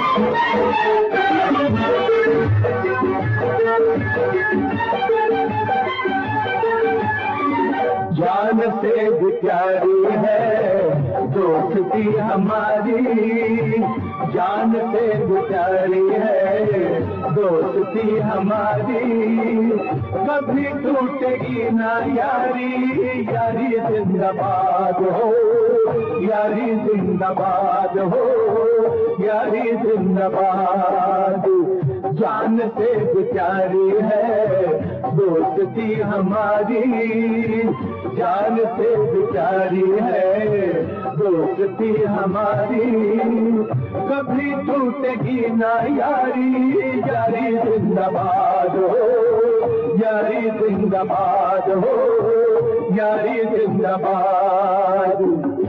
जान से भी प्यारी है दोस्ती हमारी, जान से भी प्यारी है दोस्ती हमारी, कभी टूटेगी ना यारी, यारी जिंदाबाद हो, यारी जिंदाबाद हो, यारी जिंदाबाद। जान से भी प्यारी है दोस्ती हमारी, जान से भी प्यारी है दोस्ती हमारी, कभी टूटेगी ना यारी, यारी जिंदाबाद हो, यारी जिंदाबाद हो, यारी जिंदाबाद।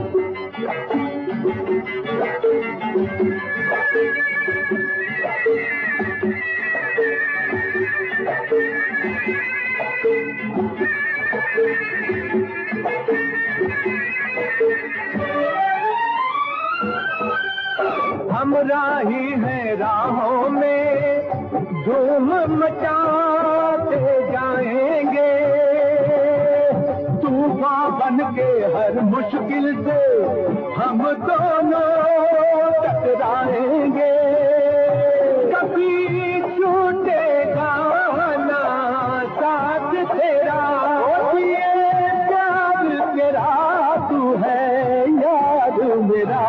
हम राही हैं राहों में धूम मचाते जाएंगे, तूफान बन के हर मुश्किल से हम दोनों टकराएंगे, कभी छूटेगा ना साथ तेरा, ये प्यार तेरा तू है यार मेरा,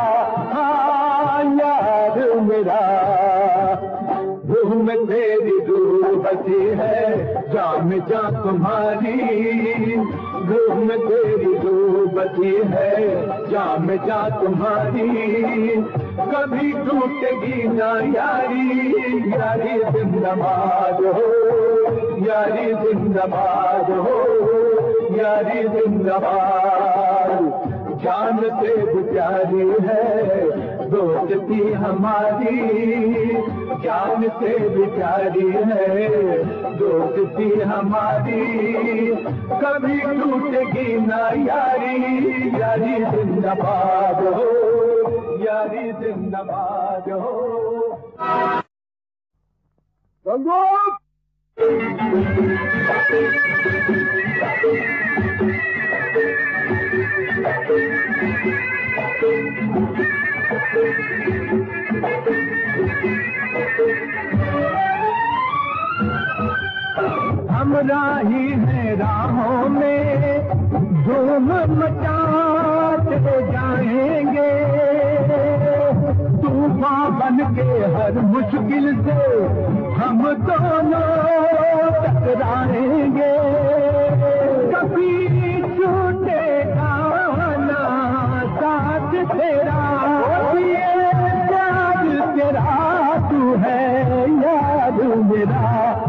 यार मेरा। रूह में तेरी रूह बसी है जान जा तुम्हारी, रूह में तेरी रूह बसी है जान जा तुम्हारी, कभी टूटेगी ना यारी, यारी जिंदाबाद हो, यारी जिंदाबाद हो, यारी जिंदाबाद। जान से भी प्यारी है दोस्ती हमारी, जान से भी प्यारी है दोस्ती हमारी, कभी टूटेगी ना यारी, यारी जिंदाबाद हो, यारी जिंदाबाद हो। बंदूक हम राही हैं राहों में धूम मचाते जाएंगे, तूफान बन के हर मुश्किल से हम दोनों टकराएंगे, कभी छूटेगा ना साथ तेरा, ये प्यार तेरा तू है यार मेरा,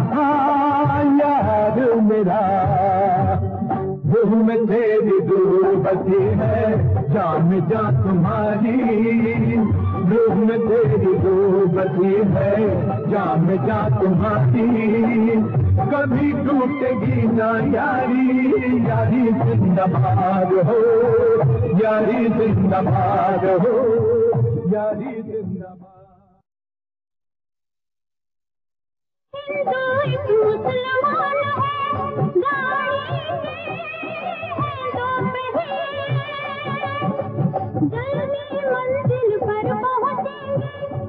यार मेरा। रूह में तेरी रूह बसी है जान जा तुम्हारी, रूह में तेरी रूह बसी है जान जा तुम्हारी, कभी टूटेगी ना यारी, यारी जिंदाबाद हो, यारी जिंदाबाद हो, यारी जिंदाबाद। मुसलमान जल्दी मंजिल पर पहुंचेंगे,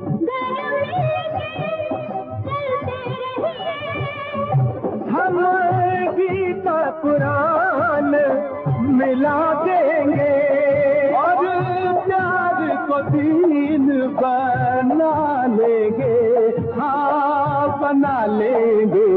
चलते रहिए। हम गीता कुरान मिला देंगे और प्यार को दीन बना लेंगे, हाँ बना लेंगे।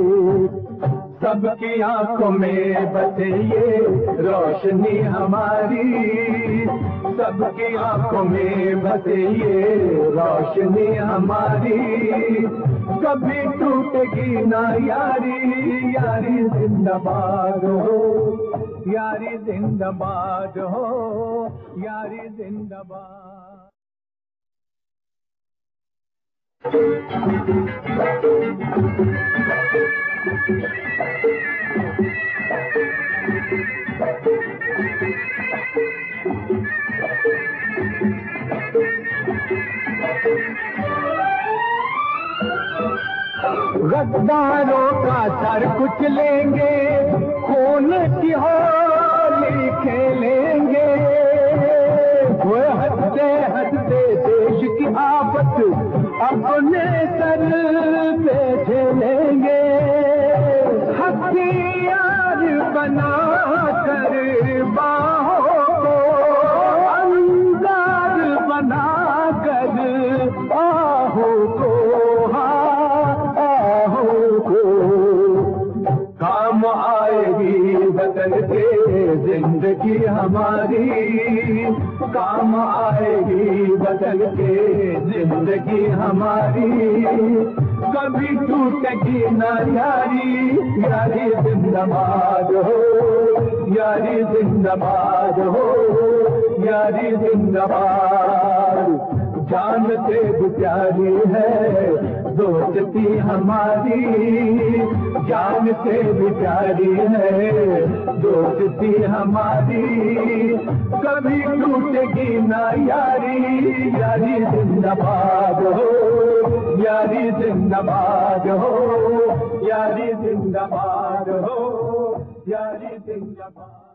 सबकी आंखों में बसे ये रोशनी हमारी, सबकी आंखों में बसे ये रोशनी हमारी, कभी टूटेगी ना यारी, यारी जिंदाबाद हो, यारी जिंदाबाद हो, यारी जिंदाबाद। गद्दारों का सर कुचलेंगे, खून की होली खेलेंगे। वो हंसते हंसते देश की आफत अपने सर पे झेलेंगे। हथियार बना कर बाहों को अंगार बना कर आहों को, आहों को काम आएगी वतन के जिंदगी हमारी, काम आएगी वतन के जिंदगी हमारी। कभी टूटेगी ना यारी, यारी जिंदाबाद हो, यारी जिंदाबाद हो, यारी जिंदाबाद। जान से भी प्यारी है दोस्ती हमारी, जान से भी प्यारी है दोस्ती हमारी। कभी टूटेगी ना यारी, यारी जिंदाबाद हो, यारी जिंदाबाद हो, यारी जिंदाबाद हो, यारी जिंदाबाद।